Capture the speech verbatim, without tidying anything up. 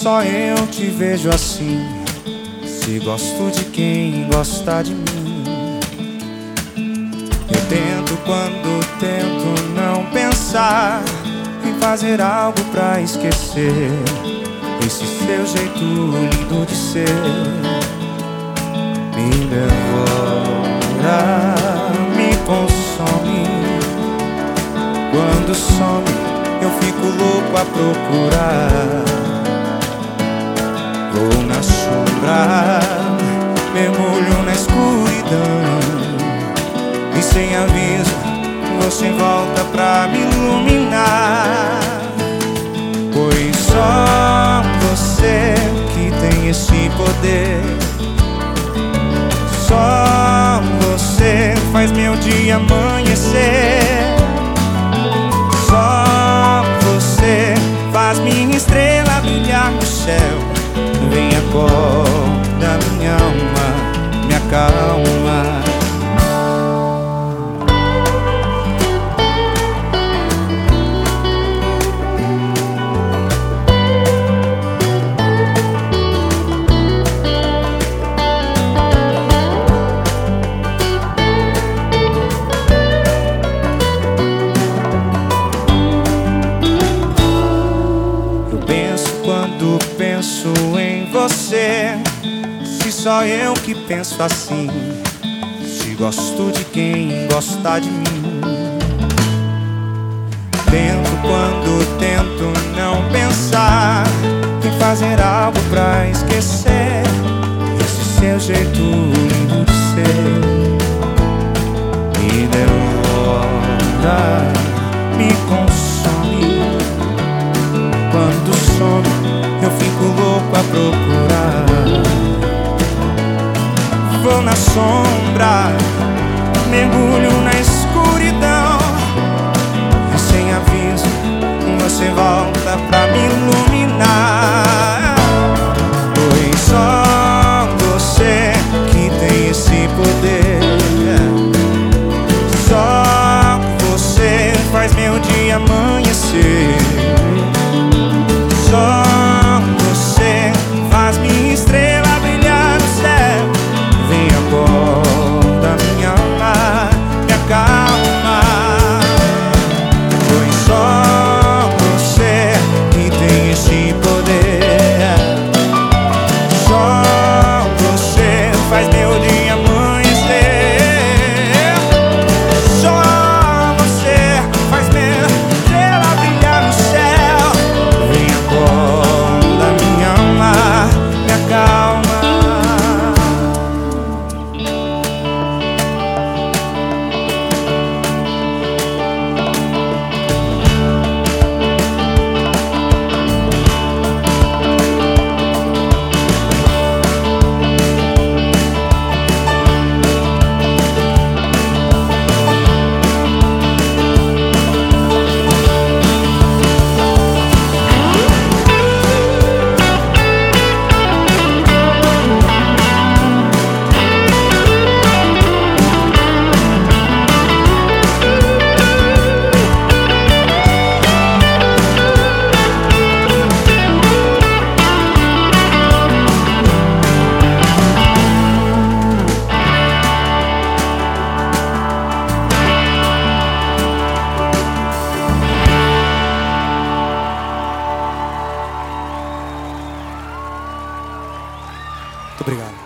só eu te vejo assim, se gosto de quem gosta de mim. Eu tento quando tento não pensar em fazer algo pra esquecer esse seu jeito lindo de ser. Me devora, me consome. Quando some, eu fico louco a procurar. Vou na sombra, mergulho na escuridão, e sem aviso você volta pra me iluminar. Pois só você que tem esse poder, só você faz meu dia amanhecer. Só você faz minha estrela brilhar no céu. Vem, acorda minha alma, me acalma. Quando penso em você, se só eu que penso assim, se gosto de quem gosta de mim. Tento quando tento não pensar em fazer algo pra esquecer esse seu jeito lindo de ser. Me devora, me consome. Quando some, eu fico louco a procurar. Vou na sombra, mergulho na escuridão, e sem aviso você volta pra me iluminar. Pois só você que tem esse poder, só você faz meu dia amanhecer. Só você faz minha estrela brilhar no céu. Vem, acorda minha alma, me acalma. Pois só você que tem esse poder, só você faz meu dia amanhecer. Só você faz minha estrela brilhar no céu. Vem, muito obrigado.